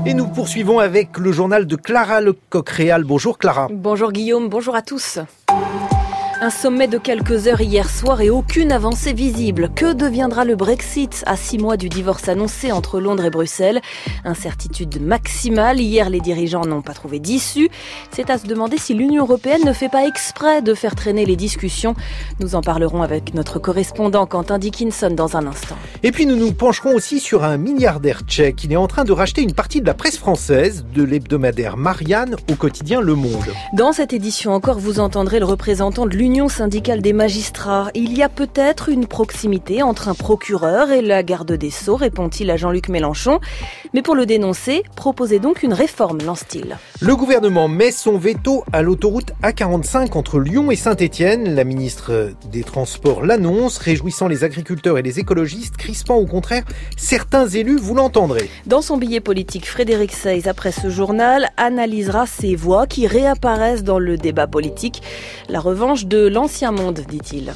Et nous poursuivons avec le journal de Clara Lecoq-Réal. Bonjour Clara. Bonjour Guillaume, bonjour à tous. Un sommet de quelques heures hier soir et aucune avancée visible. Que deviendra le Brexit à 6 mois du divorce annoncé entre Londres et Bruxelles? Incertitude maximale. Hier, les dirigeants n'ont pas trouvé d'issue. C'est à se demander si l'Union européenne ne fait pas exprès de faire traîner les discussions. Nous en parlerons avec notre correspondant Quentin Dickinson dans un instant. Et puis nous nous pencherons aussi sur un milliardaire tchèque. Il est en train de racheter une partie de la presse française, de l'hebdomadaire Marianne au quotidien Le Monde. Dans cette édition encore, vous entendrez le représentant de l'Union syndicale des magistrats. Il y a peut-être une proximité entre un procureur et la garde des Sceaux, répond-il à Jean-Luc Mélenchon. Mais pour le dénoncer, proposez donc une réforme, lance-t-il. Le gouvernement met son veto à l'autoroute A45 entre Lyon et Saint-Étienne. La ministre des Transports l'annonce, réjouissant les agriculteurs et les écologistes, crispant au contraire certains élus, vous l'entendrez. Dans son billet politique, Frédéric Seyss, après ce journal, analysera ces voix qui réapparaissent dans le débat politique. La revanche de l'ancien monde, dit-il.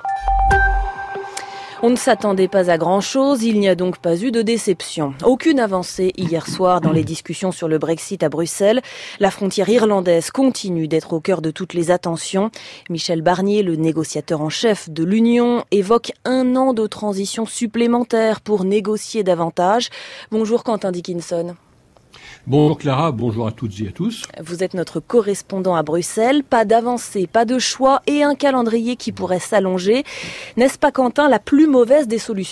On ne s'attendait pas à grand-chose, il n'y a donc pas eu de déception. Aucune avancée hier soir dans les discussions sur le Brexit à Bruxelles. La frontière irlandaise continue d'être au cœur de toutes les attentions. Michel Barnier, le négociateur en chef de l'Union, évoque 1 an de transition supplémentaire pour négocier davantage. Bonjour Quentin Dickinson. Bonjour Clara, bonjour à toutes et à tous. Vous êtes notre correspondant à Bruxelles. Pas d'avancée, pas de choix et un calendrier qui pourrait s'allonger. N'est-ce pas Quentin la plus mauvaise des solutions ?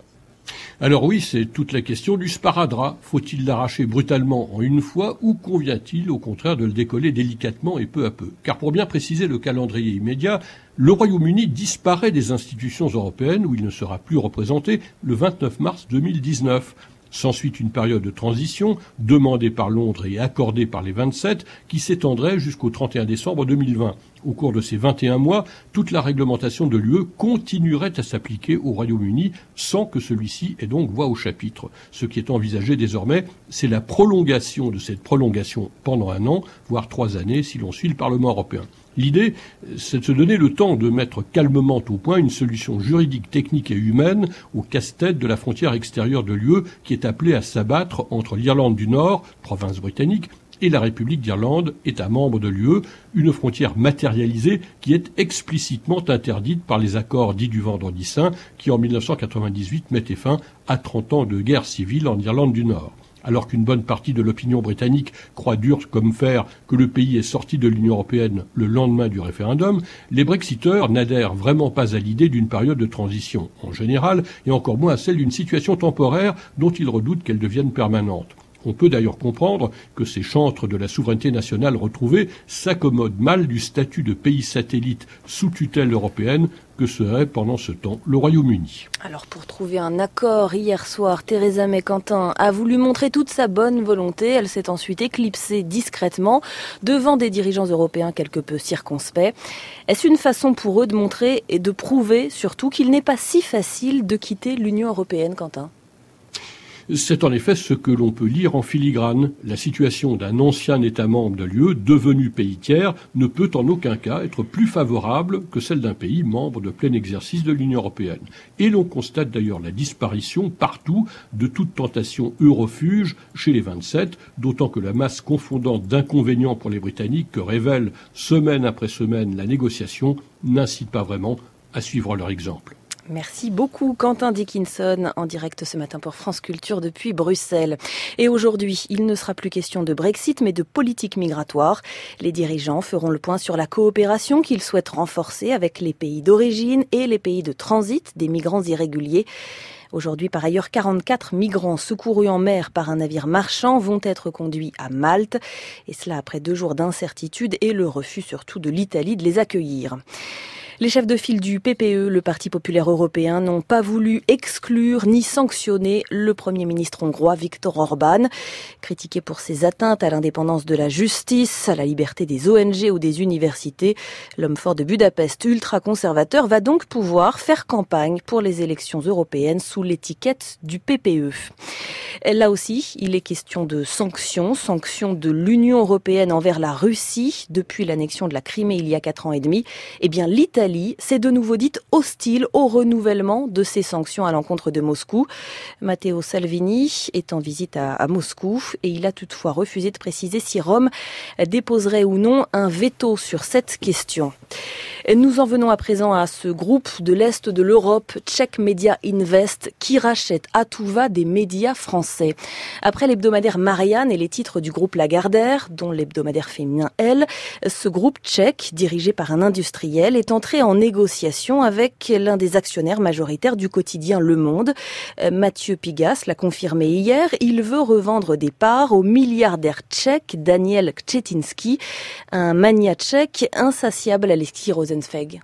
Alors oui, c'est toute la question du sparadrap. Faut-il l'arracher brutalement en une fois ou convient-il au contraire de le décoller délicatement et peu à peu ? Car pour bien préciser le calendrier immédiat, le Royaume-Uni disparaît des institutions européennes où il ne sera plus représenté le 29 mars 2019. S'ensuit une période de transition demandée par Londres et accordée par les 27 qui s'étendrait jusqu'au 31 décembre 2020. Au cours de ces 21 mois, toute la réglementation de l'UE continuerait à s'appliquer au Royaume-Uni sans que celui-ci ait donc voix au chapitre. Ce qui est envisagé désormais, c'est la prolongation de cette prolongation pendant 1 an, voire 3 années si l'on suit le Parlement européen. L'idée, c'est de se donner le temps de mettre calmement au point une solution juridique, technique et humaine au casse-tête de la frontière extérieure de l'UE qui est appelée à s'abattre entre l'Irlande du Nord, province britannique, et la République d'Irlande, État membre de l'UE, une frontière matérialisée qui est explicitement interdite par les accords dits du Vendredi Saint qui en 1998 mettaient fin à 30 ans de guerre civile en Irlande du Nord. Alors qu'une bonne partie de l'opinion britannique croit dur comme fer que le pays est sorti de l'Union européenne le lendemain du référendum, les Brexiteurs n'adhèrent vraiment pas à l'idée d'une période de transition en général et encore moins à celle d'une situation temporaire dont ils redoutent qu'elle devienne permanente. On peut d'ailleurs comprendre que ces chantres de la souveraineté nationale retrouvée s'accommodent mal du statut de pays satellite sous tutelle européenne que serait pendant ce temps le Royaume-Uni. Alors pour trouver un accord hier soir, Theresa May Quentin a voulu montrer toute sa bonne volonté. Elle s'est ensuite éclipsée discrètement devant des dirigeants européens quelque peu circonspects. Est-ce une façon pour eux de montrer et de prouver surtout qu'il n'est pas si facile de quitter l'Union européenne, Quentin ? C'est en effet ce que l'on peut lire en filigrane. La situation d'un ancien État membre de l'UE, devenu pays tiers, ne peut en aucun cas être plus favorable que celle d'un pays membre de plein exercice de l'Union européenne. Et l'on constate d'ailleurs la disparition partout de toute tentation eurofuge chez les 27, d'autant que la masse confondante d'inconvénients pour les Britanniques que révèle semaine après semaine la négociation n'incite pas vraiment à suivre leur exemple. Merci beaucoup Quentin Dickinson en direct ce matin pour France Culture depuis Bruxelles. Et aujourd'hui, il ne sera plus question de Brexit mais de politique migratoire. Les dirigeants feront le point sur la coopération qu'ils souhaitent renforcer avec les pays d'origine et les pays de transit des migrants irréguliers. Aujourd'hui, par ailleurs, 44 migrants secourus en mer par un navire marchand vont être conduits à Malte. Et cela après 2 jours d'incertitude et le refus surtout de l'Italie de les accueillir. Les chefs de file du PPE, le Parti populaire européen, n'ont pas voulu exclure ni sanctionner le Premier ministre hongrois Viktor Orbán. Critiqué pour ses atteintes à l'indépendance de la justice, à la liberté des ONG ou des universités, l'homme fort de Budapest, ultra-conservateur, va donc pouvoir faire campagne pour les élections européennes sous l'étiquette du PPE. Là aussi, il est question de sanctions de l'Union européenne envers la Russie depuis l'annexion de la Crimée il y a 4 ans et demi. Eh bien, l'Italie s'est de nouveau dite hostile au renouvellement de ces sanctions à l'encontre de Moscou. Matteo Salvini est en visite à Moscou et il a toutefois refusé de préciser si Rome déposerait ou non un veto sur cette question. Nous en venons à présent à ce groupe de l'Est de l'Europe, Czech Media Invest, qui rachète à tout va des médias français. Après l'hebdomadaire Marianne et les titres du groupe Lagardère, dont l'hebdomadaire féminin Elle, ce groupe tchèque, dirigé par un industriel, est entré en négociation avec l'un des actionnaires majoritaires du quotidien Le Monde. Mathieu Pigas l'a confirmé hier, il veut revendre des parts au milliardaire tchèque Daniel Křetínský, un magnat tchèque insatiable Alexis Rosenzweig.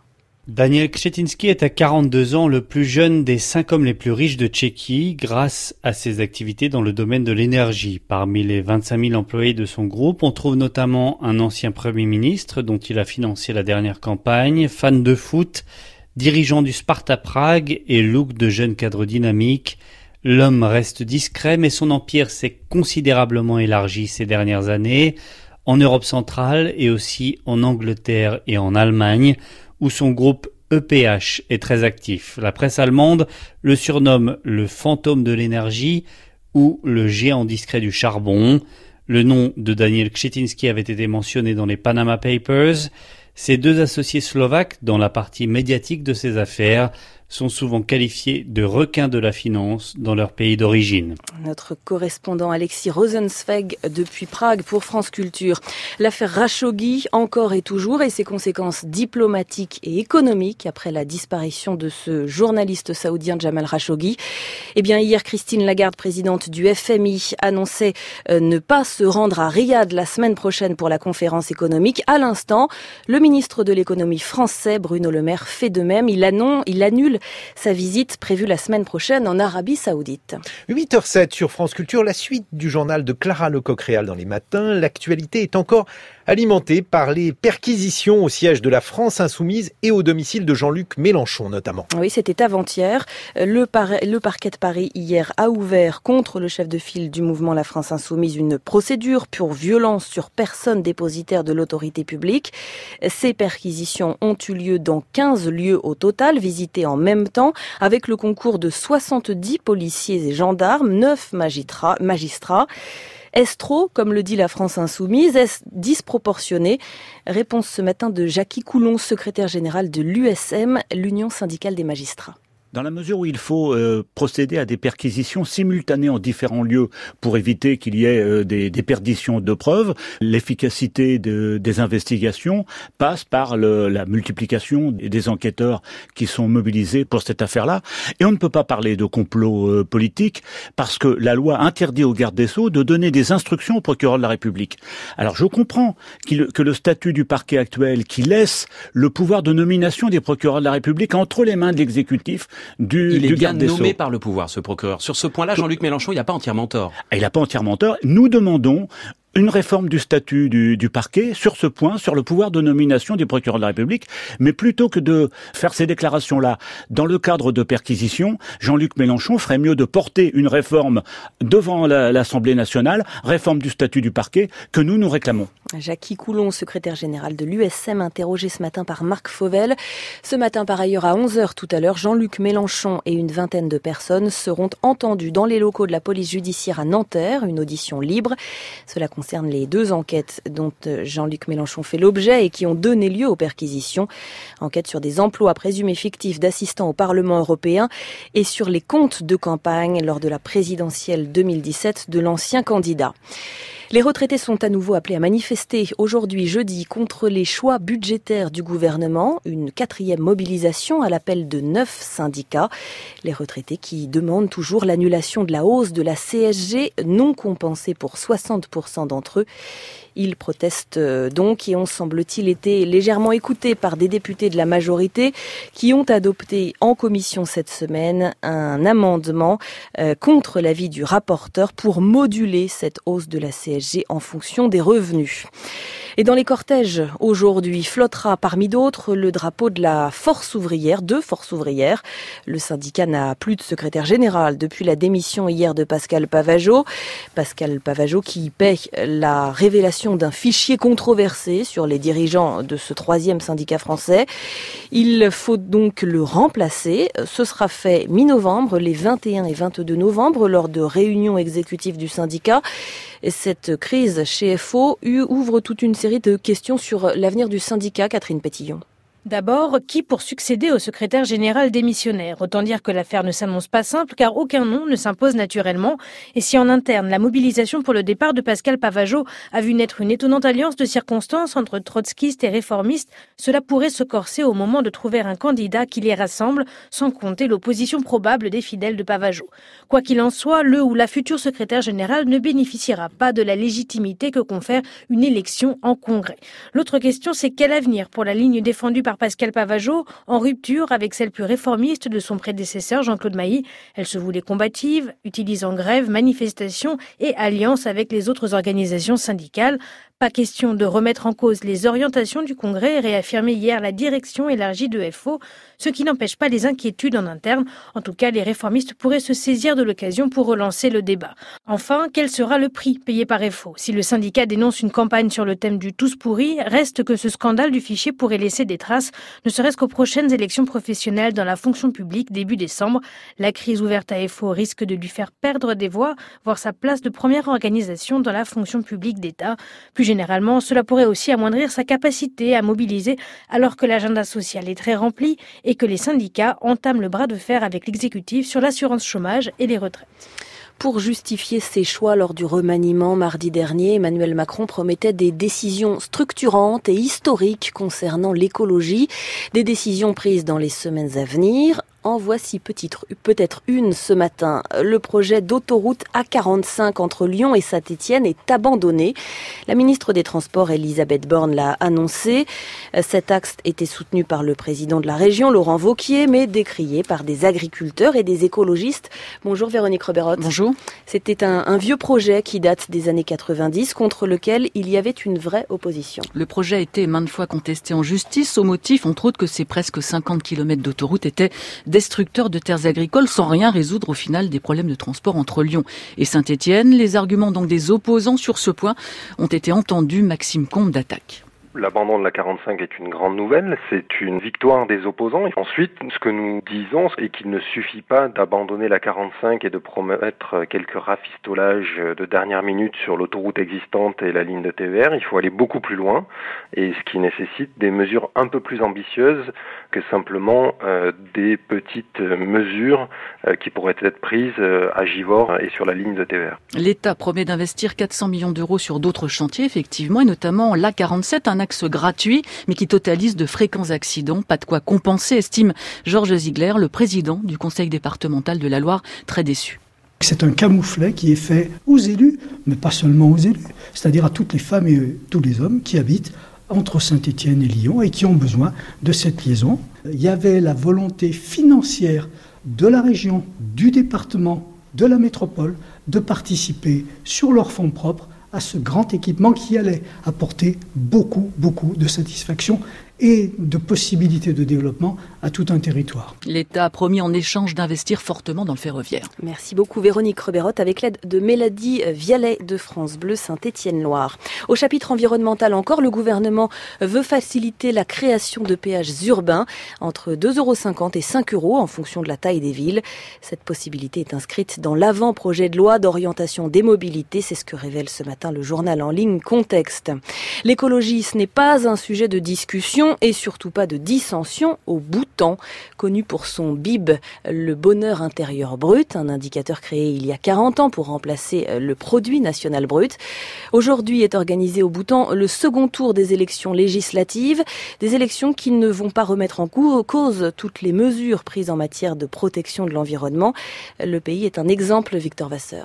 Daniel Křetínský est à 42 ans le plus jeune des 5 hommes les plus riches de Tchéquie grâce à ses activités dans le domaine de l'énergie. Parmi les 25 000 employés de son groupe, on trouve notamment un ancien Premier ministre dont il a financé la dernière campagne, fan de foot, dirigeant du Sparta Prague et look de jeune cadre dynamique. L'homme reste discret mais son empire s'est considérablement élargi ces dernières années. En Europe centrale et aussi en Angleterre et en Allemagne, où son groupe EPH est très actif. La presse allemande le surnomme le fantôme de l'énergie ou le géant discret du charbon. Le nom de Daniel Křetínský avait été mentionné dans les Panama Papers. Ces deux associés slovaques, dans la partie médiatique de ces affaires, sont souvent qualifiés de requins de la finance dans leur pays d'origine. Notre correspondant Alexis Rosenzweig depuis Prague pour France Culture. L'affaire Khashoggi encore et toujours et ses conséquences diplomatiques et économiques après la disparition de ce journaliste saoudien Jamal Khashoggi. Eh bien, hier, Christine Lagarde, présidente du FMI, annonçait ne pas se rendre à Riyad la semaine prochaine pour la conférence économique. À l'instant, le ministre de l'économie français, Bruno Le Maire, fait de même. Il annule sa visite prévue la semaine prochaine en Arabie Saoudite. 8h07 sur France Culture, la suite du journal de Clara Lecoq-Réal dans les matins. L'actualité est encore alimentée par les perquisitions au siège de la France Insoumise et au domicile de Jean-Luc Mélenchon notamment. Oui, c'était avant-hier. Le parquet de Paris hier a ouvert contre le chef de file du mouvement La France Insoumise une procédure pour violence sur personne dépositaire de l'autorité publique. Ces perquisitions ont eu lieu dans 15 lieux au total, visités en même temps, avec le concours de 70 policiers et gendarmes, 9 magistrats. Est-ce trop, comme le dit la France Insoumise? Est-ce disproportionné? Réponse ce matin de Jackie Coulon, secrétaire général de l'USM, l'Union syndicale des magistrats. Dans la mesure où il faut procéder à des perquisitions simultanées en différents lieux pour éviter qu'il y ait des déperditions de preuves, l'efficacité des investigations passe par la multiplication des enquêteurs qui sont mobilisés pour cette affaire-là. Et on ne peut pas parler de complot politique parce que la loi interdit au garde des Sceaux de donner des instructions au procureur de la République. Alors je comprends que le statut du parquet actuel qui laisse le pouvoir de nomination des procureurs de la République entre les mains de l'exécutif il est bien nommé par le pouvoir, ce procureur. Sur ce point-là, Jean-Luc Mélenchon, il n'a pas entièrement tort. Il n'a pas entièrement tort. Nous demandons une réforme du statut du parquet sur ce point, sur le pouvoir de nomination des procureurs de la République. Mais plutôt que de faire ces déclarations-là dans le cadre de perquisitions, Jean-Luc Mélenchon ferait mieux de porter une réforme devant l'Assemblée nationale, réforme du statut du parquet, que nous réclamons. Jackie Coulon, secrétaire général de l'USM, interrogé ce matin par Marc Fauvel. Ce matin, par ailleurs, à 11h tout à l'heure, Jean-Luc Mélenchon et une vingtaine de personnes seront entendus dans les locaux de la police judiciaire à Nanterre, une audition libre. Cela concerne les 2 enquêtes dont Jean-Luc Mélenchon fait l'objet et qui ont donné lieu aux perquisitions. Enquête sur des emplois présumés fictifs d'assistants au Parlement européen et sur les comptes de campagne lors de la présidentielle 2017 de l'ancien candidat. Les retraités sont à nouveau appelés à manifester aujourd'hui, jeudi, contre les choix budgétaires du gouvernement. Une 4e mobilisation à l'appel de 9 syndicats. Les retraités qui demandent toujours l'annulation de la hausse de la CSG non compensée pour 60% d'entre eux. Ils protestent donc et ont, semble-t-il, été légèrement écoutés par des députés de la majorité qui ont adopté en commission cette semaine un amendement contre l'avis du rapporteur pour moduler cette hausse de la CSG CSG en fonction des revenus. Et dans les cortèges, aujourd'hui, flottera parmi d'autres le drapeau de la Force ouvrière, de Force ouvrière. Le syndicat n'a plus de secrétaire général depuis la démission hier de Pascal Pavageau. Pascal Pavageau qui paie la révélation d'un fichier controversé sur les dirigeants de ce 3e syndicat français. Il faut donc le remplacer. Ce sera fait mi-novembre, les 21 et 22 novembre, lors de réunions exécutives du syndicat. Et cette crise chez FO ouvre toute une série de questions sur l'avenir du syndicat, Catherine Pétillon. D'abord, qui pour succéder au secrétaire général démissionnaire ? Autant dire que l'affaire ne s'annonce pas simple car aucun nom ne s'impose naturellement. Et si en interne, la mobilisation pour le départ de Pascal Pavageau a vu naître une étonnante alliance de circonstances entre trotskistes et réformistes, cela pourrait se corser au moment de trouver un candidat qui les rassemble, sans compter l'opposition probable des fidèles de Pavageau. Quoi qu'il en soit, le ou la future secrétaire générale ne bénéficiera pas de la légitimité que confère une élection en congrès. L'autre question, c'est quel avenir pour la ligne défendue par Pascal Pavageau, en rupture avec celle plus réformiste de son prédécesseur Jean-Claude Mailly. Elle se voulait combative, utilisant grève, manifestation et alliance avec les autres organisations syndicales. Pas question de remettre en cause les orientations du Congrès, réaffirmé hier la direction élargie de FO, ce qui n'empêche pas les inquiétudes en interne. En tout cas, les réformistes pourraient se saisir de l'occasion pour relancer le débat. Enfin, quel sera le prix payé par FO ? Si le syndicat dénonce une campagne sur le thème du tous pourri, reste que ce scandale du fichier pourrait laisser des traces, ne serait-ce qu'aux prochaines élections professionnelles dans la fonction publique début décembre. La crise ouverte à FO risque de lui faire perdre des voix, voire sa place de première organisation dans la fonction publique d'État. Plus généralement, cela pourrait aussi amoindrir sa capacité à mobiliser alors que l'agenda social est très rempli et que les syndicats entament le bras de fer avec l'exécutif sur l'assurance chômage et les retraites. Pour justifier ses choix lors du remaniement mardi dernier, Emmanuel Macron promettait des décisions structurantes et historiques concernant l'écologie, des décisions prises dans les semaines à venir. En voici peut-être une ce matin. Le projet d'autoroute A45 entre Lyon et Saint-Étienne est abandonné. La ministre des Transports, Elisabeth Borne, l'a annoncé. Cet axe était soutenu par le président de la région, Laurent Wauquiez, mais décrié par des agriculteurs et des écologistes. Bonjour Véronique Roberotte. Bonjour. C'était un vieux projet qui date des années 90, contre lequel il y avait une vraie opposition. Le projet a été maintes fois contesté en justice, au motif, entre autres, que ces presque 50 km d'autoroute étaient destructeurs de terres agricoles sans rien résoudre au final des problèmes de transport entre Lyon et Saint-Étienne. Les arguments donc des opposants sur ce point ont été entendus. Maxime Combe d'Attaque. L'abandon de la 45 est une grande nouvelle, c'est une victoire des opposants. Et ensuite, ce que nous disons, c'est qu'il ne suffit pas d'abandonner la 45 et de promettre quelques rafistolages de dernière minute sur l'autoroute existante et la ligne de TER. Il faut aller beaucoup plus loin, et ce qui nécessite des mesures un peu plus ambitieuses que simplement des petites mesures qui pourraient être prises à Givors et sur la ligne de TER. L'État promet d'investir 400 millions d'euros sur d'autres chantiers, effectivement, et notamment l'A47, un axe gratuit, mais qui totalise de fréquents accidents. Pas de quoi compenser, estime Georges Ziegler, le président du conseil départemental de la Loire, très déçu. C'est un camouflet qui est fait aux élus, mais pas seulement aux élus, c'est-à-dire à toutes les femmes et tous les hommes qui habitent entre Saint-Étienne et Lyon et qui ont besoin de cette liaison. Il y avait la volonté financière de la région, du département, de la métropole, de participer sur leurs fonds propres à ce grand équipement qui allait apporter beaucoup de satisfaction et de possibilités de développement à tout un territoire. L'État a promis en échange d'investir fortement dans le ferroviaire. Merci beaucoup Véronique Roberotte avec l'aide de Mélodie Vialet de France Bleu Saint-Étienne-Loire. Au chapitre environnemental encore, le gouvernement veut faciliter la création de péages urbains entre 2,50 € et 5 € en fonction de la taille des villes. Cette possibilité est inscrite dans l'avant-projet de loi d'orientation des mobilités. C'est ce que révèle ce matin le journal en ligne Contexte. L'écologie, ce n'est pas un sujet de discussion et surtout pas de dissension au Bhoutan, connu pour son BIB, le bonheur intérieur brut, un indicateur créé il y a 40 ans pour remplacer le produit national brut. Aujourd'hui est organisé au Bhoutan le second tour des élections législatives, des élections qui ne vont pas remettre en cause toutes les mesures prises en matière de protection de l'environnement. Le pays est un exemple, Victor Vasseur.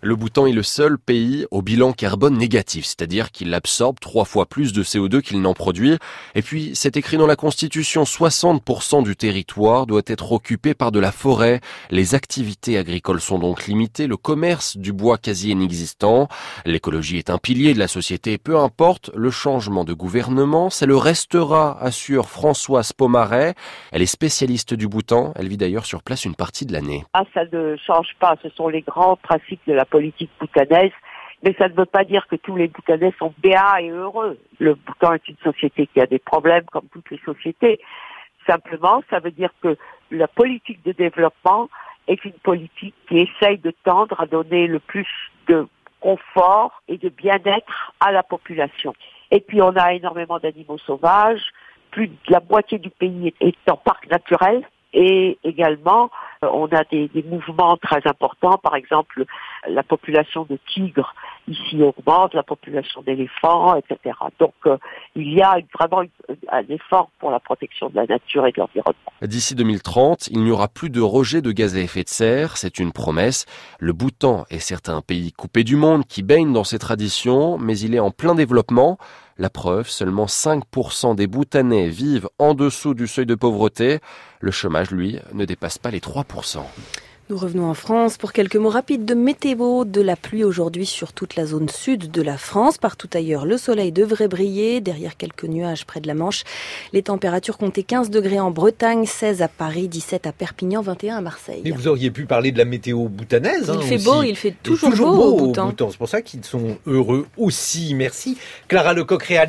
Le Bhoutan est le seul pays au bilan carbone négatif, c'est-à-dire qu'il absorbe 3 fois plus de CO2 qu'il n'en produit. Et puis, c'est écrit dans la Constitution, 60% du territoire doit être occupé par de la forêt. Les activités agricoles sont donc limitées, le commerce du bois quasi inexistant. L'écologie est un pilier de la société, peu importe le changement de gouvernement, ça le restera, assure Françoise Pomaret. Elle est spécialiste du Bhoutan, elle vit d'ailleurs sur place une partie de l'année. Ça ne change pas, ce sont les grands principes de la politique bhoutanaise, mais ça ne veut pas dire que tous les Bhoutanais sont béats et heureux. Le Bhoutan est une société qui a des problèmes comme toutes les sociétés. Simplement, ça veut dire que la politique de développement est une politique qui essaye de tendre à donner le plus de confort et de bien-être à la population. Et puis on a énormément d'animaux sauvages, plus de la moitié du pays est en parc naturel. Et également, on a des mouvements très importants. Par exemple, la population de tigres ici augmente, la population d'éléphants, etc. Donc, il y a vraiment un effort pour la protection de la nature et de l'environnement. D'ici 2030, il n'y aura plus de rejet de gaz à effet de serre. C'est une promesse. Le Bhoutan est certes un pays coupé du monde qui baigne dans ses traditions, mais il est en plein développement. La preuve, seulement 5% des Bhoutanais vivent en dessous du seuil de pauvreté. Le chômage, lui, ne dépasse pas les 3%. Nous revenons en France pour quelques mots rapides de météo. De la pluie aujourd'hui sur toute la zone sud de la France. Partout ailleurs, le soleil devrait briller. Derrière quelques nuages près de la Manche, les températures comptaient 15 degrés en Bretagne, 16 à Paris, 17 à Perpignan, 21 à Marseille. Et vous auriez pu parler de la météo bhoutanaise. Il fait aussi. beau, il fait toujours beau au Bhoutan. C'est pour ça qu'ils sont heureux aussi. Merci. Clara Lecoq-Réal.